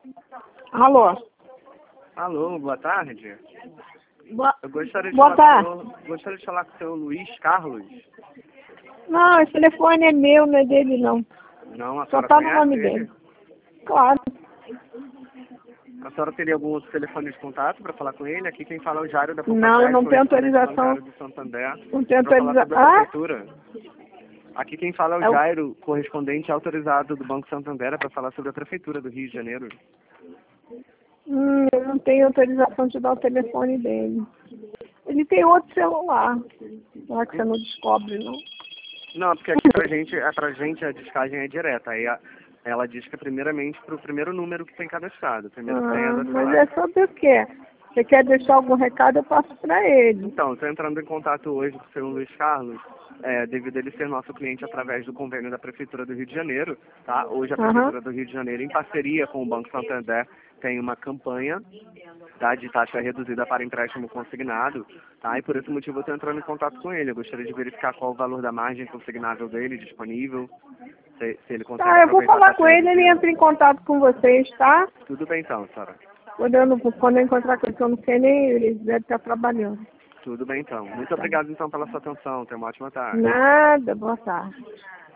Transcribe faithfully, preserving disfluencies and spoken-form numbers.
Alô? Alô, boa tarde. Boa, Eu gostaria de, boa falar tarde. com o senhor, gostaria de falar com o senhor Luiz Carlos. Não, esse telefone é meu, não é dele não. Não, a Só senhora tá no conhece nome ele? dele. Claro. A senhora teria algum outro telefone de contato para falar com ele? Aqui quem fala é o Jairo da Não, eu Poupa não tenho correspondente autorização. bancário do Santander, Não tenho para falar autorização. sobre a Ah? prefeitura. Aqui quem fala é o É o- Jairo, correspondente autorizado do Banco Santander, para falar sobre a prefeitura do Rio de Janeiro. Hum, eu não tenho autorização de dar o telefone dele. Ele tem outro celular. Será que você não descobre, não? Não, porque aqui pra gente, é, pra gente a descagem é direta. Aí a, ela disca primeiramente pro primeiro número que tem cadastrado, primeiro que tem é Ah, da mas celular. é sobre o quê? Você quer deixar algum recado, eu passo para ele. Então, estou entrando em contato hoje com o senhor Luiz Carlos, é, devido a ele ser nosso cliente através do convênio da Prefeitura do Rio de Janeiro. Tá? Hoje a Aham. Prefeitura do Rio de Janeiro, em parceria com o Banco Santander, tem uma campanha, tá, de taxa reduzida para empréstimo consignado, tá? E por esse motivo eu estou entrando em contato com ele. Eu gostaria de verificar qual o valor da margem consignável dele disponível, se, se ele consegue Tá, eu vou aproveitar a falar taxa com ele, ele reduzida. entra em contato com vocês, tá? Tudo bem então, senhora. Quando eu, não, quando eu encontrar com ele, que eu não sei nem, ele deve estar trabalhando. Tudo bem então. Muito Tá. obrigado então pela sua atenção. Tenha uma ótima tarde. Nada, boa tarde.